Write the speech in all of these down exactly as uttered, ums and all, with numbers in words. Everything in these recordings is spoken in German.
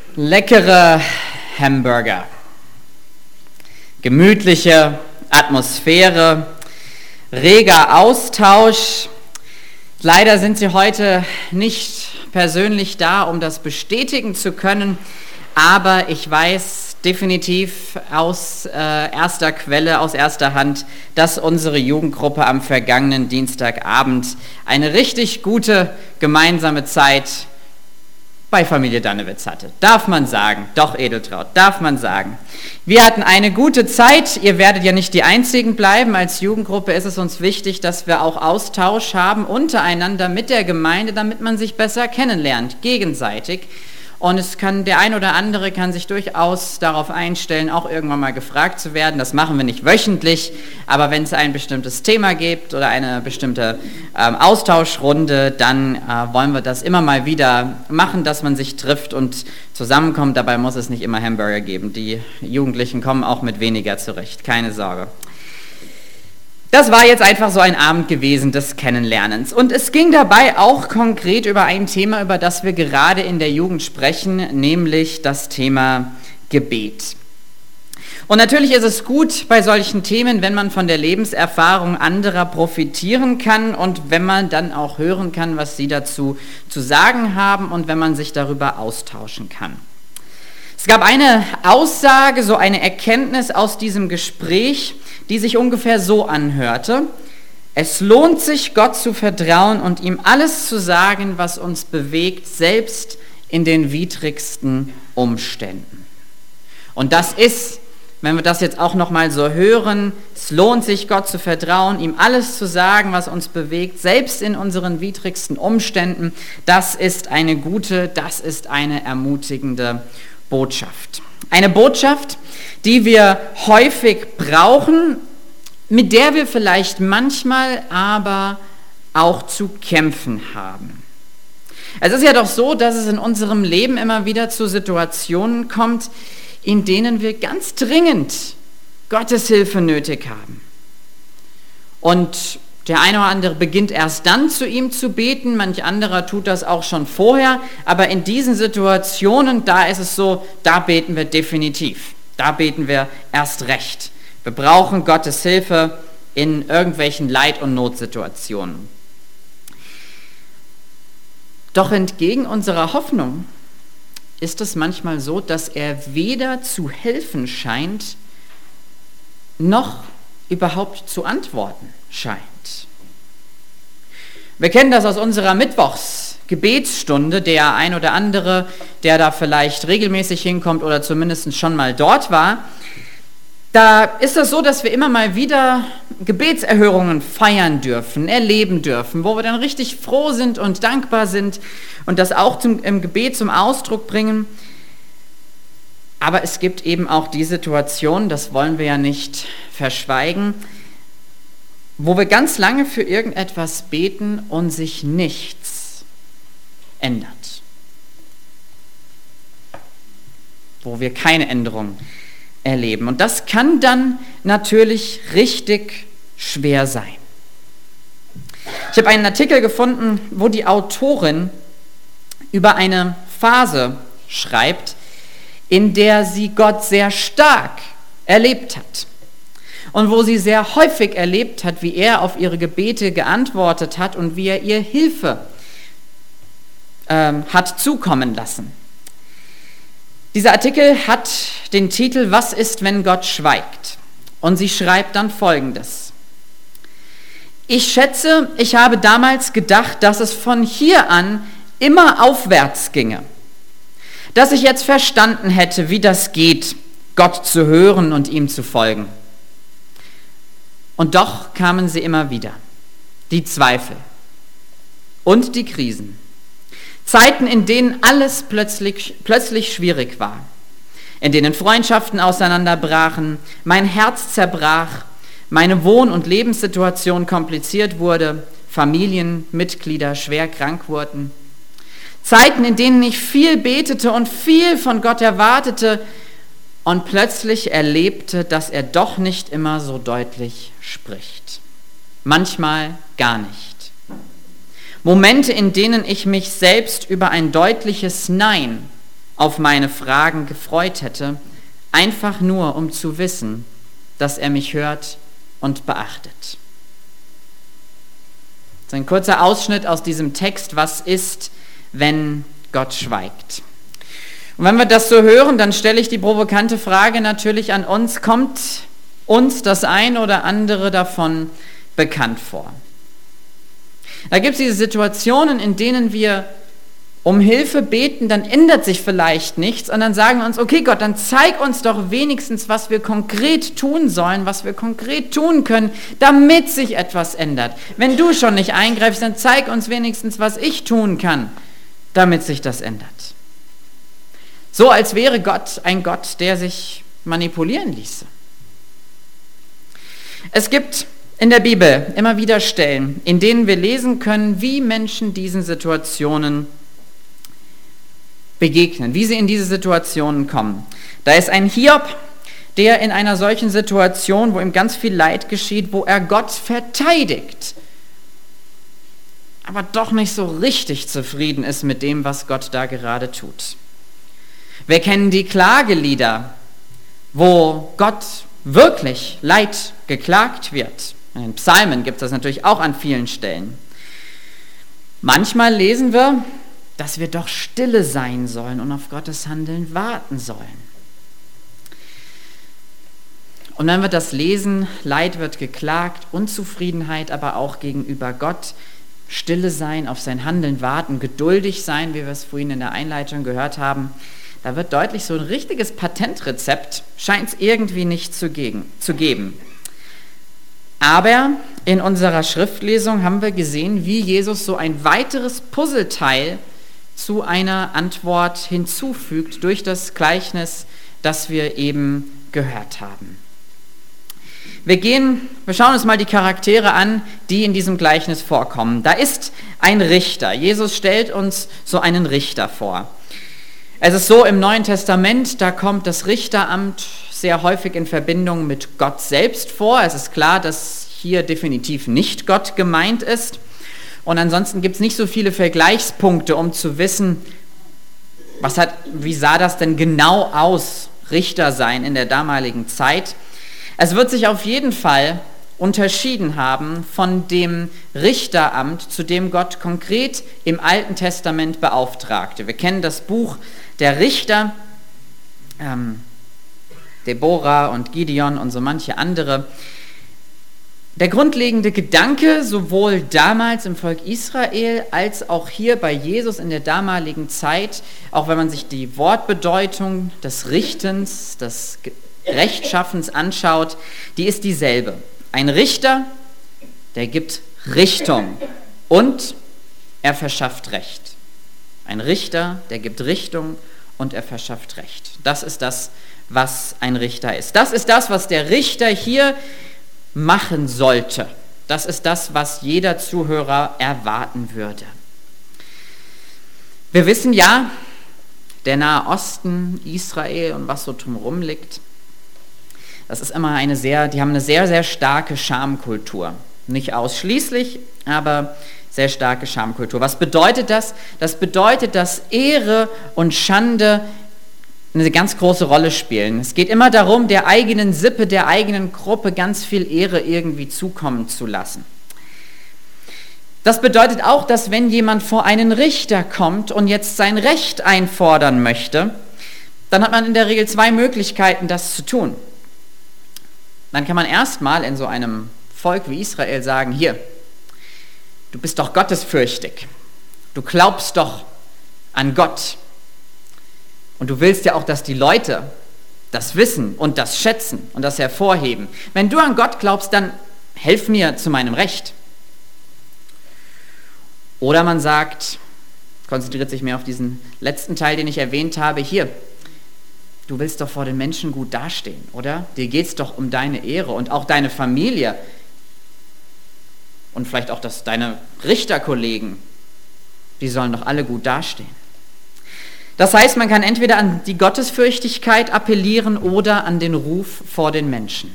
Leckere Hamburger, gemütliche Atmosphäre, reger Austausch. Leider sind Sie heute nicht persönlich da, um das bestätigen zu können, aber ich weiß definitiv aus äh, erster Quelle, aus erster Hand, dass unsere Jugendgruppe am vergangenen Dienstagabend eine richtig gute gemeinsame Zeit bei Familie Dannewitz hatte. Darf man sagen, doch Edeltraut, darf man sagen. Wir hatten eine gute Zeit, ihr werdet ja nicht die Einzigen bleiben. Als Jugendgruppe ist es uns wichtig, dass wir auch Austausch haben untereinander mit der Gemeinde, damit man sich besser kennenlernt, gegenseitig. Und es kann, der ein oder andere kann sich durchaus darauf einstellen, auch irgendwann mal gefragt zu werden. Das machen wir nicht wöchentlich, aber wenn es ein bestimmtes Thema gibt oder eine bestimmte ähm, Austauschrunde, dann äh, wollen wir das immer mal wieder machen, dass man sich trifft und zusammenkommt. Dabei muss es nicht immer Hamburger geben. Die Jugendlichen kommen auch mit weniger zurecht, keine Sorge. Das war jetzt einfach so ein Abend gewesen des Kennenlernens. Und es ging dabei auch konkret über ein Thema, über das wir gerade in der Jugend sprechen, nämlich das Thema Gebet. Und natürlich ist es gut bei solchen Themen, wenn man von der Lebenserfahrung anderer profitieren kann und wenn man dann auch hören kann, was sie dazu zu sagen haben und wenn man sich darüber austauschen kann. Es gab eine Aussage, so eine Erkenntnis aus diesem Gespräch, die sich ungefähr so anhörte: Es lohnt sich, Gott zu vertrauen und ihm alles zu sagen, was uns bewegt, selbst in den widrigsten Umständen. Und das ist, wenn wir das jetzt auch nochmal so hören, es lohnt sich, Gott zu vertrauen, ihm alles zu sagen, was uns bewegt, selbst in unseren widrigsten Umständen, das ist eine gute, das ist eine ermutigende Botschaft. Eine Botschaft, die wir häufig brauchen, mit der wir vielleicht manchmal aber auch zu kämpfen haben. Es ist ja doch so, dass es in unserem Leben immer wieder zu Situationen kommt, in denen wir ganz dringend Gottes Hilfe nötig haben. Und der eine oder andere beginnt erst dann zu ihm zu beten, manch anderer tut das auch schon vorher, aber in diesen Situationen, da ist es so, da beten wir definitiv, da beten wir erst recht. Wir brauchen Gottes Hilfe in irgendwelchen Leid- und Notsituationen. Doch entgegen unserer Hoffnung ist es manchmal so, dass er weder zu helfen scheint, noch überhaupt zu antworten scheint. Wir kennen das aus unserer Mittwochsgebetsstunde. Der ein oder andere, der da vielleicht regelmäßig hinkommt oder zumindest schon mal dort war, da ist es so, dass wir immer mal wieder Gebetserhörungen feiern dürfen, erleben dürfen, wo wir dann richtig froh sind und dankbar sind und das auch zum, im Gebet zum Ausdruck bringen. Aber es gibt eben auch die Situation, das wollen wir ja nicht verschweigen, wo wir ganz lange für irgendetwas beten und sich nichts ändert. Wo wir keine Änderung erleben. Und das kann dann natürlich richtig schwer sein. Ich habe einen Artikel gefunden, wo die Autorin über eine Phase schreibt, in der sie Gott sehr stark erlebt hat. Und wo sie sehr häufig erlebt hat, wie er auf ihre Gebete geantwortet hat und wie er ihr Hilfe ähm, hat zukommen lassen. Dieser Artikel hat den Titel „Was ist, wenn Gott schweigt?" Und sie schreibt dann Folgendes: Ich schätze, ich habe damals gedacht, dass es von hier an immer aufwärts ginge. Dass ich jetzt verstanden hätte, wie das geht, Gott zu hören und ihm zu folgen. Und doch kamen sie immer wieder, die Zweifel und die Krisen. Zeiten, in denen alles plötzlich, plötzlich schwierig war, in denen Freundschaften auseinanderbrachen, mein Herz zerbrach, meine Wohn- und Lebenssituation kompliziert wurde, Familienmitglieder schwer krank wurden. Zeiten, in denen ich viel betete und viel von Gott erwartete und plötzlich erlebte, dass er doch nicht immer so deutlich spricht. Manchmal gar nicht. Momente, in denen ich mich selbst über ein deutliches Nein auf meine Fragen gefreut hätte, einfach nur um zu wissen, dass er mich hört und beachtet. Das ist ein kurzer Ausschnitt aus diesem Text, was ist, wenn Gott schweigt. Und wenn wir das so hören, dann stelle ich die provokante Frage natürlich an uns, kommt uns das ein oder andere davon bekannt vor? Da gibt es diese Situationen, in denen wir um Hilfe beten, dann ändert sich vielleicht nichts und dann sagen wir uns, okay Gott, dann zeig uns doch wenigstens, was wir konkret tun sollen, was wir konkret tun können, damit sich etwas ändert. Wenn du schon nicht eingreifst, dann zeig uns wenigstens, was ich tun kann, damit sich das ändert. So als wäre Gott ein Gott, der sich manipulieren ließe. Es gibt in der Bibel immer wieder Stellen, in denen wir lesen können, wie Menschen diesen Situationen begegnen, wie sie in diese Situationen kommen. Da ist ein Hiob, der in einer solchen Situation, wo ihm ganz viel Leid geschieht, wo er Gott verteidigt, aber doch nicht so richtig zufrieden ist mit dem, was Gott da gerade tut. Wir kennen die Klagelieder, wo Gott wirklich Leid geklagt wird. In den Psalmen gibt es das natürlich auch an vielen Stellen. Manchmal lesen wir, dass wir doch stille sein sollen und auf Gottes Handeln warten sollen. Und wenn wir das lesen, Leid wird geklagt, Unzufriedenheit aber auch gegenüber Gott, stille sein, auf sein Handeln warten, geduldig sein, wie wir es vorhin in der Einleitung gehört haben, da wird deutlich, so ein richtiges Patentrezept scheint es irgendwie nicht zu geben. Aber in unserer Schriftlesung haben wir gesehen, wie Jesus so ein weiteres Puzzleteil zu einer Antwort hinzufügt durch das Gleichnis, das wir eben gehört haben. Wir gehen, wir schauen uns mal die Charaktere an, die in diesem Gleichnis vorkommen. Da ist ein Richter. Jesus stellt uns so einen Richter vor. Es ist so im Neuen Testament, da kommt das Richteramt sehr häufig in Verbindung mit Gott selbst vor. Es ist klar, dass hier definitiv nicht Gott gemeint ist. Und ansonsten gibt es nicht so viele Vergleichspunkte, um zu wissen, was hat, wie sah das denn genau aus, Richter sein in der damaligen Zeit. Es wird sich auf jeden Fall unterschieden haben von dem Richteramt, zu dem Gott konkret im Alten Testament beauftragte. Wir kennen das Buch der Richter, ähm, Deborah und Gideon und so manche andere. Der grundlegende Gedanke, sowohl damals im Volk Israel als auch hier bei Jesus in der damaligen Zeit, auch wenn man sich die Wortbedeutung des Richtens, des Rechtschaffens anschaut, die ist dieselbe. Ein Richter, der gibt Richtung und er verschafft Recht. Ein Richter, der gibt Richtung und er verschafft Recht. Das ist das, was ein Richter ist. Das ist das, was der Richter hier machen sollte. Das ist das, was jeder Zuhörer erwarten würde. Wir wissen ja, der Nahe Osten, Israel und was so drumherum liegt, das ist immer eine sehr, die haben eine sehr, sehr starke Schamkultur. Nicht ausschließlich, aber sehr starke Schamkultur. Was bedeutet das? Das bedeutet, dass Ehre und Schande eine ganz große Rolle spielen. Es geht immer darum, der eigenen Sippe, der eigenen Gruppe ganz viel Ehre irgendwie zukommen zu lassen. Das bedeutet auch, dass wenn jemand vor einen Richter kommt und jetzt sein Recht einfordern möchte, dann hat man in der Regel zwei Möglichkeiten, das zu tun. Dann kann man erstmal in so einem Volk wie Israel sagen, hier, du bist doch gottesfürchtig, du glaubst doch an Gott und du willst ja auch, dass die Leute das wissen und das schätzen und das hervorheben. Wenn du an Gott glaubst, dann helf mir zu meinem Recht. Oder man sagt, konzentriert sich mehr auf diesen letzten Teil, den ich erwähnt habe, hier, du willst doch vor den Menschen gut dastehen, oder? Dir geht es doch um deine Ehre und auch deine Familie und vielleicht auch das, deine Richterkollegen, die sollen doch alle gut dastehen. Das heißt, man kann entweder an die Gottesfürchtigkeit appellieren oder an den Ruf vor den Menschen.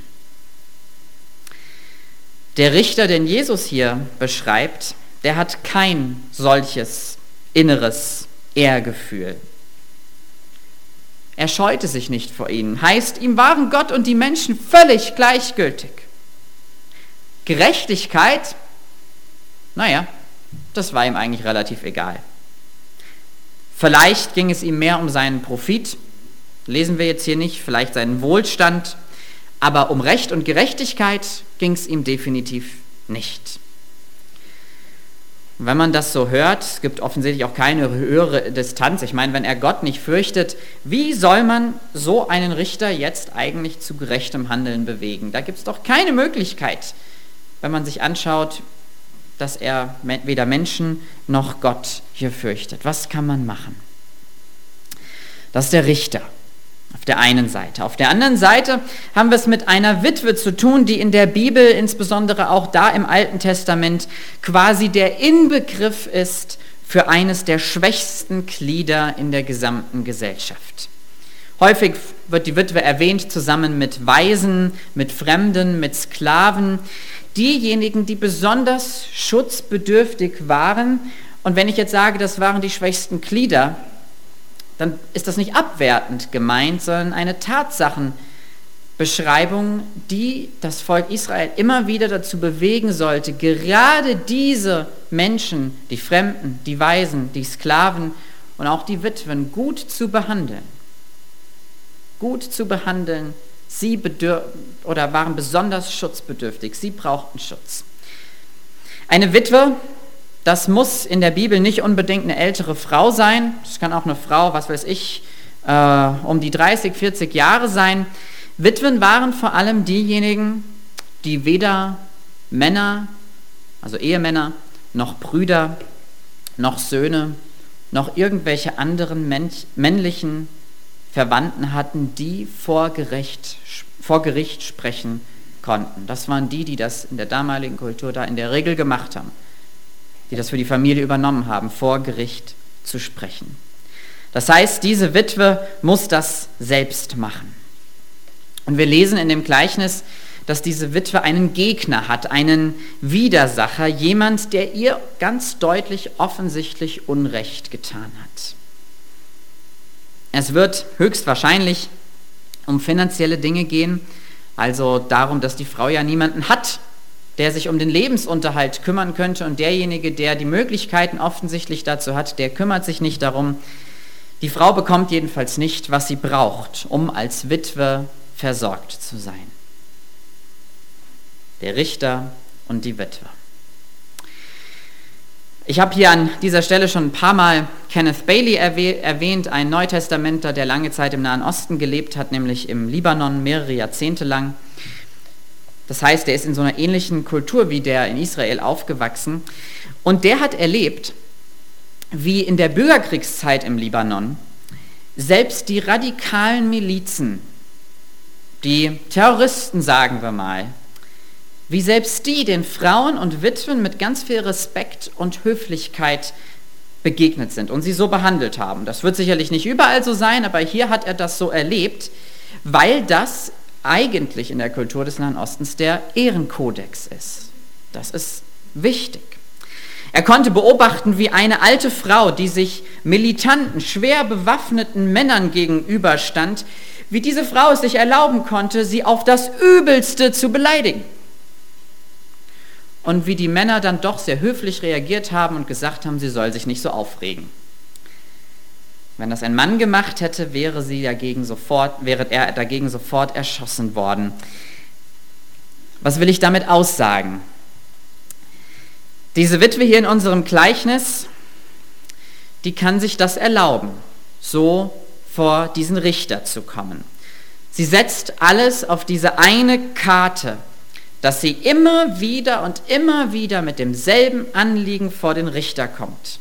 Der Richter, den Jesus hier beschreibt, der hat kein solches inneres Ehrgefühl. Er scheute sich nicht vor ihnen. Heißt, ihm waren Gott und die Menschen völlig gleichgültig. Gerechtigkeit, naja, das war ihm eigentlich relativ egal. Vielleicht ging es ihm mehr um seinen Profit, lesen wir jetzt hier nicht, vielleicht seinen Wohlstand, aber um Recht und Gerechtigkeit ging es ihm definitiv nicht. Und wenn man das so hört, es gibt offensichtlich auch keine höhere Distanz. Ich meine, wenn er Gott nicht fürchtet, wie soll man so einen Richter jetzt eigentlich zu gerechtem Handeln bewegen? Da gibt es doch keine Möglichkeit, wenn man sich anschaut, dass er weder Menschen noch Gott hier fürchtet. Was kann man machen? Das ist der Richter auf der einen Seite. Auf der anderen Seite haben wir es mit einer Witwe zu tun, die in der Bibel, insbesondere auch da im Alten Testament, quasi der Inbegriff ist für eines der schwächsten Glieder in der gesamten Gesellschaft. Häufig wird die Witwe erwähnt zusammen mit Waisen, mit Fremden, mit Sklaven, diejenigen, die besonders schutzbedürftig waren. Und wenn ich jetzt sage, das waren die schwächsten Glieder, dann ist das nicht abwertend gemeint, sondern eine Tatsachenbeschreibung, die das Volk Israel immer wieder dazu bewegen sollte, gerade diese Menschen, die Fremden, die Waisen, die Sklaven und auch die Witwen gut zu behandeln. Gut zu behandeln, sie bedür- oder waren besonders schutzbedürftig, sie brauchten Schutz. Eine Witwe, das muss in der Bibel nicht unbedingt eine ältere Frau sein. Das kann auch eine Frau, was weiß ich, äh, um die dreißig, vierzig Jahre sein. Witwen waren vor allem diejenigen, die weder Männer, also Ehemänner, noch Brüder, noch Söhne, noch irgendwelche anderen Mänch- männlichen Verwandten hatten, die vor Gericht, vor Gericht sprechen konnten. Das waren die, die das in der damaligen Kultur da in der Regel gemacht haben, die das für die Familie übernommen haben, vor Gericht zu sprechen. Das heißt, diese Witwe muss das selbst machen. Und wir lesen in dem Gleichnis, dass diese Witwe einen Gegner hat, einen Widersacher, jemand, der ihr ganz deutlich offensichtlich Unrecht getan hat. Es wird höchstwahrscheinlich um finanzielle Dinge gehen, also darum, dass die Frau ja niemanden hat, der sich um den Lebensunterhalt kümmern könnte, und derjenige, der die Möglichkeiten offensichtlich dazu hat, der kümmert sich nicht darum. Die Frau bekommt jedenfalls nicht, was sie braucht, um als Witwe versorgt zu sein. Der Richter und die Witwe. Ich habe hier an dieser Stelle schon ein paar Mal Kenneth Bailey erwähnt, ein Neutestamentler, der lange Zeit im Nahen Osten gelebt hat, nämlich im Libanon, mehrere Jahrzehnte lang. Das heißt, er ist in so einer ähnlichen Kultur wie der in Israel aufgewachsen. Und der hat erlebt, wie in der Bürgerkriegszeit im Libanon selbst die radikalen Milizen, die Terroristen, sagen wir mal, wie selbst die den Frauen und Witwen mit ganz viel Respekt und Höflichkeit begegnet sind und sie so behandelt haben. Das wird sicherlich nicht überall so sein, aber hier hat er das so erlebt, weil das eigentlich in der Kultur des Nahen Ostens der Ehrenkodex ist. Das ist wichtig. Er konnte beobachten, wie eine alte Frau, die sich militanten, schwer bewaffneten Männern gegenüberstand, wie diese Frau es sich erlauben konnte, sie auf das Übelste zu beleidigen. Und wie die Männer dann doch sehr höflich reagiert haben und gesagt haben, sie soll sich nicht so aufregen. Wenn das ein Mann gemacht hätte, wäre, sie dagegen sofort, wäre er dagegen sofort erschossen worden. Was will ich damit aussagen? Diese Witwe hier in unserem Gleichnis, die kann sich das erlauben, so vor diesen Richter zu kommen. Sie setzt alles auf diese eine Karte, dass sie immer wieder und immer wieder mit demselben Anliegen vor den Richter kommt.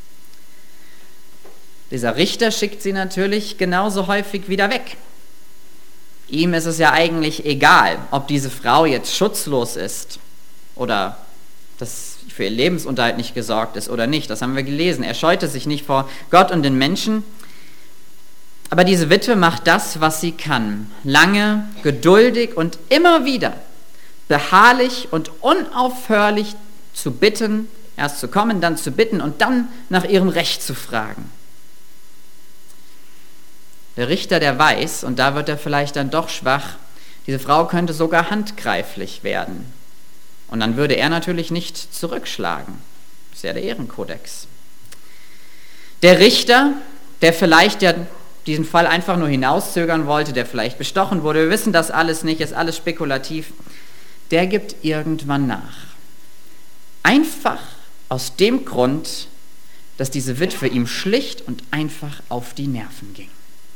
Dieser Richter schickt sie natürlich genauso häufig wieder weg. Ihm ist es ja eigentlich egal, ob diese Frau jetzt schutzlos ist oder dass für ihr Lebensunterhalt nicht gesorgt ist oder nicht. Das haben wir gelesen. Er scheute sich nicht vor Gott und den Menschen. Aber diese Witwe macht das, was sie kann. Lange, geduldig und immer wieder beharrlich und unaufhörlich zu bitten, erst zu kommen, dann zu bitten und dann nach ihrem Recht zu fragen. Der Richter, der weiß, und da wird er vielleicht dann doch schwach, diese Frau könnte sogar handgreiflich werden. Und dann würde er natürlich nicht zurückschlagen. Das ist ja der Ehrenkodex. Der Richter, der vielleicht ja diesen Fall einfach nur hinauszögern wollte, der vielleicht bestochen wurde, wir wissen das alles nicht, ist alles spekulativ, der gibt irgendwann nach. Einfach aus dem Grund, dass diese Witwe ihm schlicht und einfach auf die Nerven ging.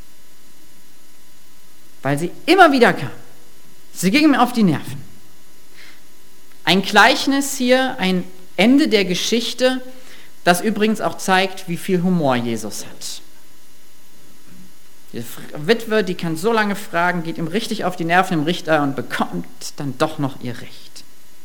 Weil sie immer wieder kam. Sie ging ihm auf die Nerven. Ein Gleichnis hier, ein Ende der Geschichte, das übrigens auch zeigt, wie viel Humor Jesus hat. Die Witwe, die kann so lange fragen, geht ihm richtig auf die Nerven im Richter und bekommt dann doch noch ihr Recht.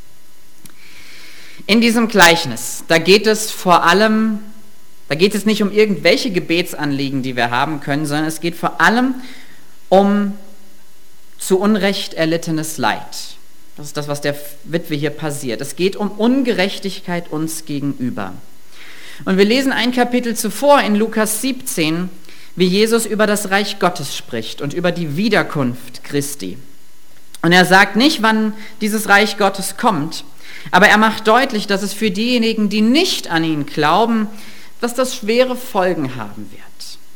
In diesem Gleichnis, da geht es vor allem, da geht es nicht um irgendwelche Gebetsanliegen, die wir haben können, sondern es geht vor allem um zu Unrecht erlittenes Leid. Das ist das, was der Witwe hier passiert. Es geht um Ungerechtigkeit uns gegenüber. Und wir lesen ein Kapitel zuvor in Lukas siebzehn, wie Jesus über das Reich Gottes spricht und über die Wiederkunft Christi. Und er sagt nicht, wann dieses Reich Gottes kommt, aber er macht deutlich, dass es für diejenigen, die nicht an ihn glauben, dass das schwere Folgen haben wird.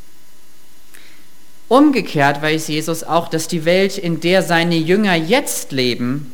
Umgekehrt weiß Jesus auch, dass die Welt, in der seine Jünger jetzt leben,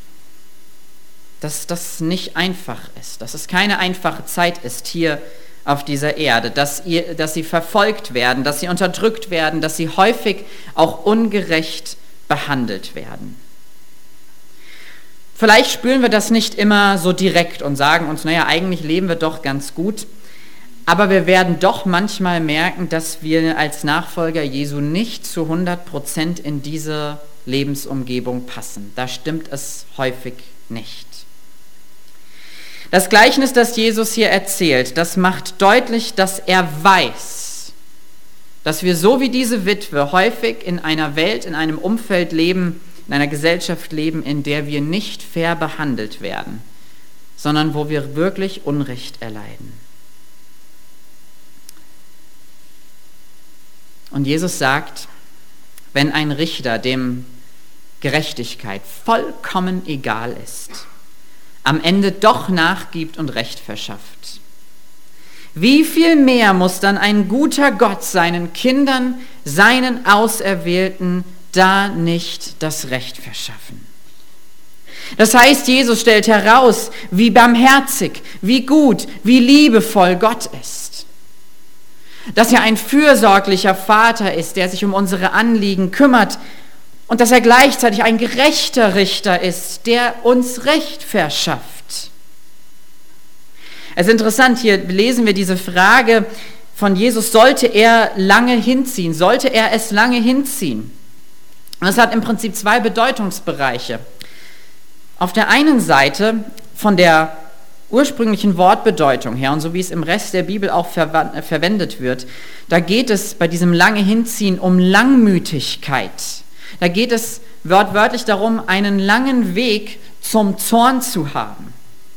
dass das nicht einfach ist, dass es keine einfache Zeit ist hier auf dieser Erde, dass, ihr, dass sie verfolgt werden, dass sie unterdrückt werden, dass sie häufig auch ungerecht behandelt werden. Vielleicht spüren wir das nicht immer so direkt und sagen uns, naja, eigentlich leben wir doch ganz gut, aber wir werden doch manchmal merken, dass wir als Nachfolger Jesu nicht zu hundert Prozent in diese Lebensumgebung passen. Da stimmt es häufig nicht. Das Gleichnis, das Jesus hier erzählt, das macht deutlich, dass er weiß, dass wir so wie diese Witwe häufig in einer Welt, in einem Umfeld leben, in einer Gesellschaft leben, in der wir nicht fair behandelt werden, sondern wo wir wirklich Unrecht erleiden. Und Jesus sagt, wenn ein Richter, dem Gerechtigkeit vollkommen egal ist, am Ende doch nachgibt und Recht verschafft, wie viel mehr muss dann ein guter Gott seinen Kindern, seinen Auserwählten, da nicht das Recht verschaffen? Das heißt, Jesus stellt heraus, wie barmherzig, wie gut, wie liebevoll Gott ist. Dass er ein fürsorglicher Vater ist, der sich um unsere Anliegen kümmert, und dass er gleichzeitig ein gerechter Richter ist, der uns Recht verschafft. Es ist interessant, hier lesen wir diese Frage von Jesus, sollte er lange hinziehen? Sollte er es lange hinziehen? Und das hat im Prinzip zwei Bedeutungsbereiche. Auf der einen Seite von der ursprünglichen Wortbedeutung her und so wie es im Rest der Bibel auch ver- verwendet wird, da geht es bei diesem lange Hinziehen um Langmütigkeit. Da geht es wortwörtlich darum, einen langen Weg zum Zorn zu haben.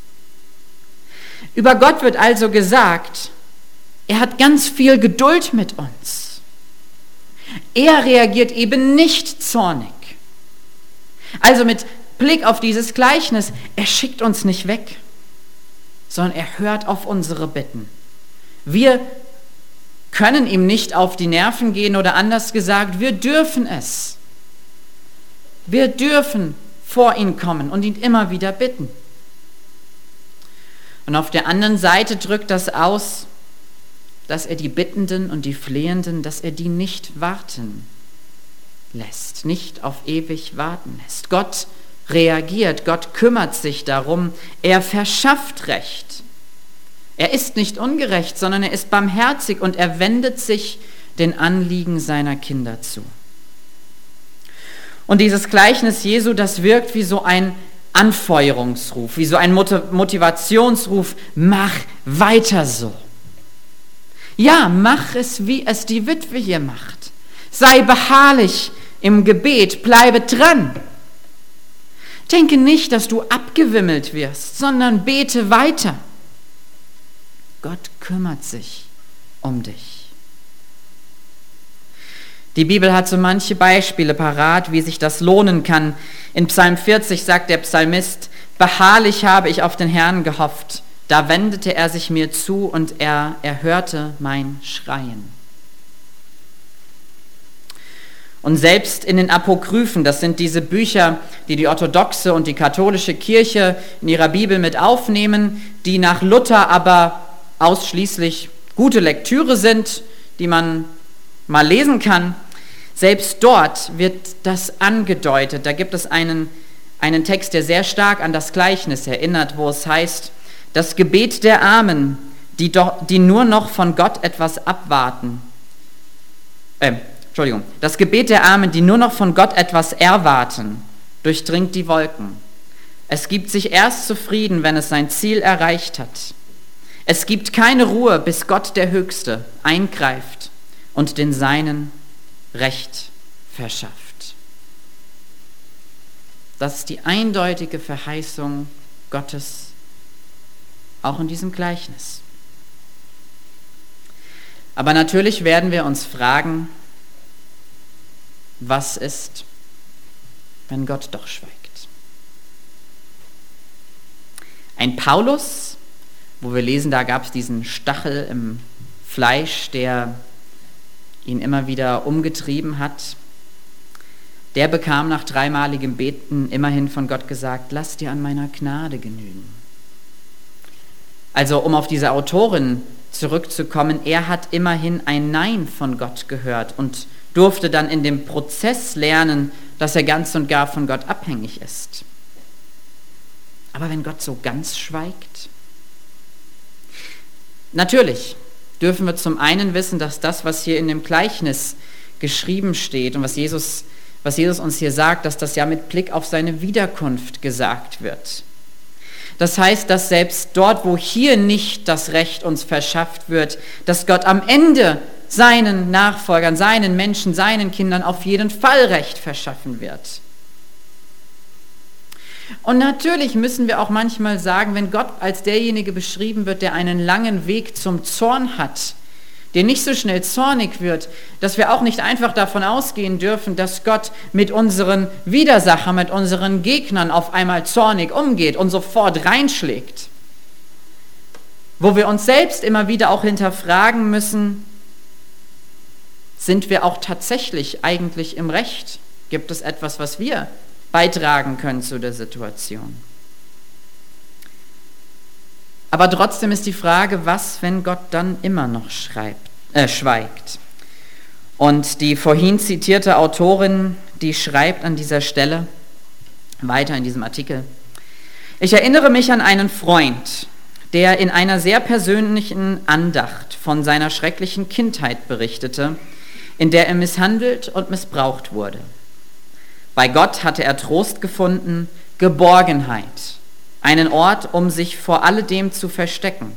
Über Gott wird also gesagt, er hat ganz viel Geduld mit uns. Er reagiert eben nicht zornig. Also mit Blick auf dieses Gleichnis, er schickt uns nicht weg, sondern er hört auf unsere Bitten. Wir können ihm nicht auf die Nerven gehen oder anders gesagt, wir dürfen es. Wir dürfen vor ihn kommen und ihn immer wieder bitten. Und auf der anderen Seite drückt das aus, dass er die Bittenden und die Flehenden, dass er die nicht warten lässt, nicht auf ewig warten lässt. Gott reagiert, Gott kümmert sich darum, er verschafft Recht. Er ist nicht ungerecht, sondern er ist barmherzig und er wendet sich den Anliegen seiner Kinder zu. Und dieses Gleichnis Jesu, das wirkt wie so ein Anfeuerungsruf, wie so ein Motivationsruf, mach weiter so. Ja, mach es, wie es die Witwe hier macht. Sei beharrlich im Gebet, bleibe dran. Denke nicht, dass du abgewimmelt wirst, sondern bete weiter. Gott kümmert sich um dich. Die Bibel hat so manche Beispiele parat, wie sich das lohnen kann. In Psalm vierzig sagt der Psalmist: Beharrlich habe ich auf den Herrn gehofft. Da wendete er sich mir zu und er erhörte mein Schreien. Und selbst in den Apokryphen, das sind diese Bücher, die die orthodoxe und die katholische Kirche in ihrer Bibel mit aufnehmen, die nach Luther aber ausschließlich gute Lektüre sind, die man mal lesen kann, selbst dort wird das angedeutet. Da gibt es einen, einen Text, der sehr stark an das Gleichnis erinnert, wo es heißt: Das Gebet der Armen, die, doch, die nur noch von Gott etwas abwarten, äh, Entschuldigung, das Gebet der Armen, die nur noch von Gott etwas erwarten, durchdringt die Wolken. Es gibt sich erst zufrieden, wenn es sein Ziel erreicht hat. Es gibt keine Ruhe, bis Gott der Höchste eingreift und den Seinen Recht verschafft. Das ist die eindeutige Verheißung Gottes, auch in diesem Gleichnis. Aber natürlich werden wir uns fragen, was ist, wenn Gott doch schweigt? Ein Paulus, wo wir lesen, da gab es diesen Stachel im Fleisch, der ihn immer wieder umgetrieben hat, der bekam nach dreimaligem Beten immerhin von Gott gesagt: Lass dir an meiner Gnade genügen. Also um auf diese Autorin zurückzukommen, er hat immerhin ein Nein von Gott gehört und durfte dann in dem Prozess lernen, dass er ganz und gar von Gott abhängig ist. Aber wenn Gott so ganz schweigt? Natürlich dürfen wir zum einen wissen, dass das, was hier in dem Gleichnis geschrieben steht und was Jesus, was Jesus uns hier sagt, dass das ja mit Blick auf seine Wiederkunft gesagt wird. Das heißt, dass selbst dort, wo hier nicht das Recht uns verschafft wird, dass Gott am Ende seinen Nachfolgern, seinen Menschen, seinen Kindern auf jeden Fall Recht verschaffen wird. Und natürlich müssen wir auch manchmal sagen, wenn Gott als derjenige beschrieben wird, der einen langen Weg zum Zorn hat, der nicht so schnell zornig wird, dass wir auch nicht einfach davon ausgehen dürfen, dass Gott mit unseren Widersachern, mit unseren Gegnern auf einmal zornig umgeht und sofort reinschlägt. Wo wir uns selbst immer wieder auch hinterfragen müssen: Sind wir auch tatsächlich eigentlich im Recht? Gibt es etwas, was wir beitragen können zu der Situation? Aber trotzdem ist die Frage, was, wenn Gott dann immer noch schreibt, äh, schweigt? Und die vorhin zitierte Autorin, die schreibt an dieser Stelle, weiter in diesem Artikel: Ich erinnere mich an einen Freund, der in einer sehr persönlichen Andacht von seiner schrecklichen Kindheit berichtete, in der er misshandelt und missbraucht wurde. Bei Gott hatte er Trost gefunden, Geborgenheit, einen Ort, um sich vor alledem zu verstecken.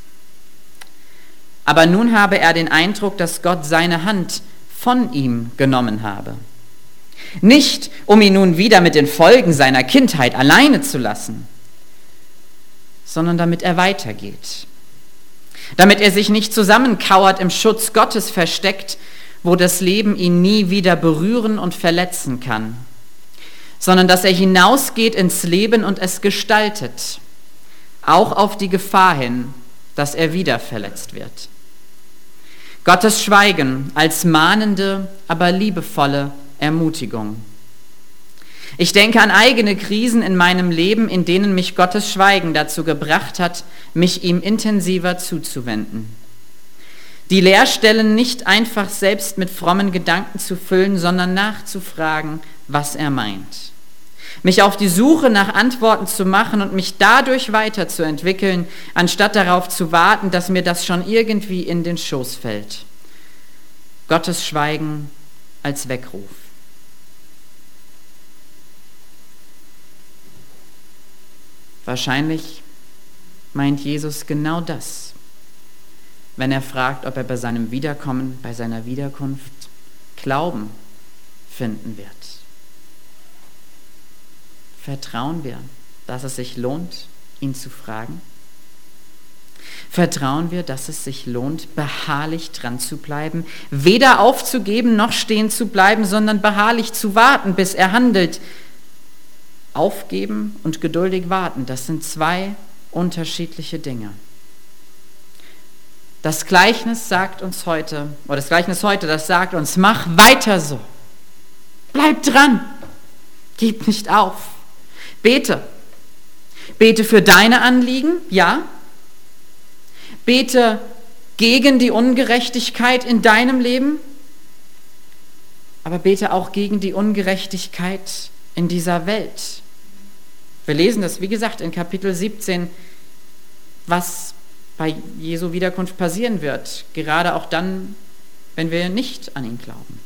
Aber nun habe er den Eindruck, dass Gott seine Hand von ihm genommen habe. Nicht, um ihn nun wieder mit den Folgen seiner Kindheit alleine zu lassen, sondern damit er weitergeht. Damit er sich nicht zusammenkauert, im Schutz Gottes versteckt, wo das Leben ihn nie wieder berühren und verletzen kann, sondern dass er hinausgeht ins Leben und es gestaltet, auch auf die Gefahr hin, dass er wieder verletzt wird. Gottes Schweigen als mahnende, aber liebevolle Ermutigung. Ich denke an eigene Krisen in meinem Leben, in denen mich Gottes Schweigen dazu gebracht hat, mich ihm intensiver zuzuwenden. Die Leerstellen nicht einfach selbst mit frommen Gedanken zu füllen, sondern nachzufragen, was er meint. Mich auf die Suche nach Antworten zu machen und mich dadurch weiterzuentwickeln, anstatt darauf zu warten, dass mir das schon irgendwie in den Schoß fällt. Gottes Schweigen als Weckruf. Wahrscheinlich meint Jesus genau das, wenn er fragt, ob er bei seinem Wiederkommen, bei seiner Wiederkunft Glauben finden wird. Vertrauen wir, dass es sich lohnt, ihn zu fragen? Vertrauen wir, dass es sich lohnt, beharrlich dran zu bleiben, weder aufzugeben noch stehen zu bleiben, sondern beharrlich zu warten, bis er handelt. Aufgeben und geduldig warten, das sind zwei unterschiedliche Dinge. Das Gleichnis sagt uns heute, oder das Gleichnis heute, das sagt uns, mach weiter so. Bleib dran. Gib nicht auf. Bete. Bete für deine Anliegen, ja. Bete gegen die Ungerechtigkeit in deinem Leben, aber bete auch gegen die Ungerechtigkeit in dieser Welt. Wir lesen das, wie gesagt, in Kapitel siebzehn, was bei Jesu Wiederkunft passieren wird, gerade auch dann, wenn wir nicht an ihn glauben.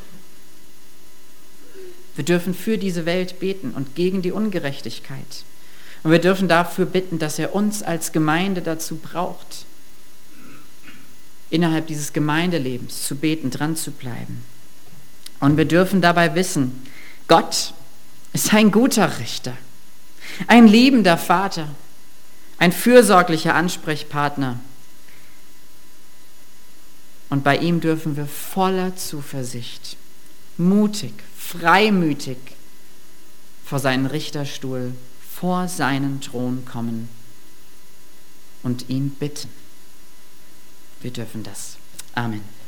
Wir dürfen für diese Welt beten und gegen die Ungerechtigkeit. Und wir dürfen dafür bitten, dass er uns als Gemeinde dazu braucht, innerhalb dieses Gemeindelebens zu beten, dran zu bleiben. Und wir dürfen dabei wissen, Gott ist ein guter Richter, ein liebender Vater, ein fürsorglicher Ansprechpartner. Und bei ihm dürfen wir voller Zuversicht, mutig, freimütig vor seinen Richterstuhl, vor seinen Thron kommen und ihn bitten. Wir dürfen das. Amen.